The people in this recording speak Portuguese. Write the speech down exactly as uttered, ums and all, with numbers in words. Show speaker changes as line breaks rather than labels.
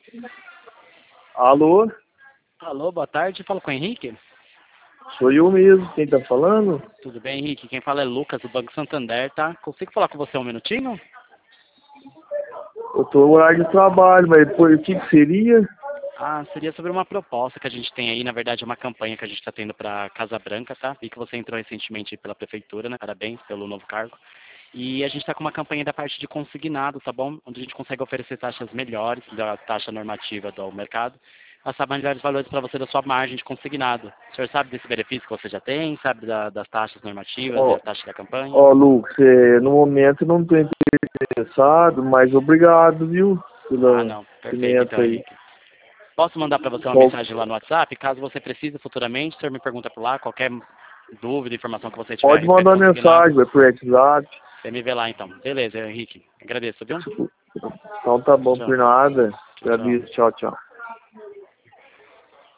Alô?
Alô, boa tarde. Fala com o Henrique.
Sou eu mesmo. Quem tá falando?
Tudo bem, Henrique? Quem fala é Lucas, do Banco Santander, tá? Consigo falar com você um minutinho?
Eu tô no horário de trabalho, mas depois o que que seria?
Ah, seria sobre uma proposta que a gente tem aí, na verdade é uma campanha que a gente está tendo para Casa Branca, tá? Vi que você entrou recentemente pela prefeitura, né? Parabéns pelo novo cargo. E a gente está com uma campanha da parte de consignado, tá bom? Onde a gente consegue oferecer taxas melhores da taxa normativa do mercado, passar melhores valores para você da sua margem de consignado. O senhor sabe desse benefício que você já tem? Sabe da, das taxas normativas e
Ó,
a taxa da campanha?
ó, Lucas, é, no momento eu não tô interessado, mas obrigado, viu?
Ah,
Pela
não. Perfeito,
pimenta
então,
aí.
Henrique. Posso mandar para você uma
Qual-
mensagem lá no WhatsApp? Caso você precise futuramente, o senhor me pergunta por lá, qualquer dúvida, informação que você tiver a
Pode
respeito
mandar
do consignado,
mensagem, vai pro WhatsApp.
você me vê lá então. Beleza, Henrique. Agradeço, viu?
Então tá bom
Tchau.
por nada.
Tchau, tchau.
Agradeço. Tchau, tchau.